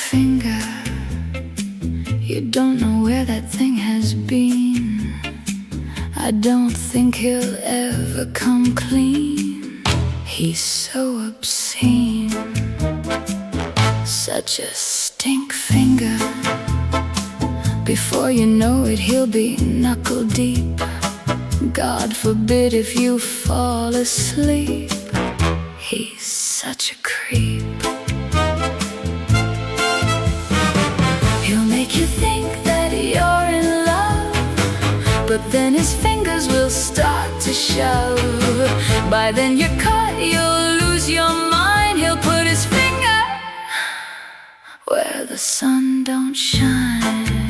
finger. You don't know where that thing has been. I don't think he'll ever come clean. He's so obscene, such a stink finger. Before you know it, he'll be knuckle deep. God forbid if you fall asleep. He's such a creep. He'll make you think that you're in love, but then his fingers will start to shove. By then you're caught, you'll lose your mind. He'll put his finger where the sun don't shine.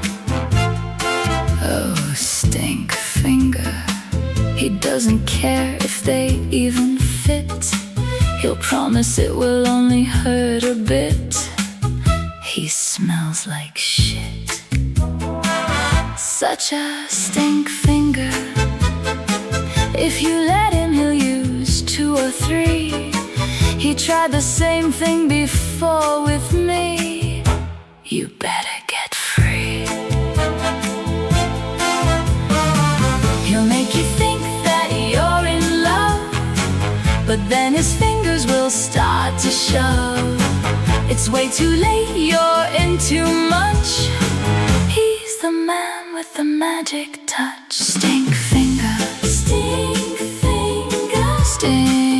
Oh, stink finger. He doesn't care if they even fit. He'll promise it will only hurt a bit. He smells like shit. Such a stink finger. If you let him, he'll use 2 or 3. He tried the same thing before with me. You better get free. He'll make you think that you're in love, but then his fingers will start to shove. It's way too late, you're in too much. He's the man with the magic touch. Stink finger, stink finger, stink.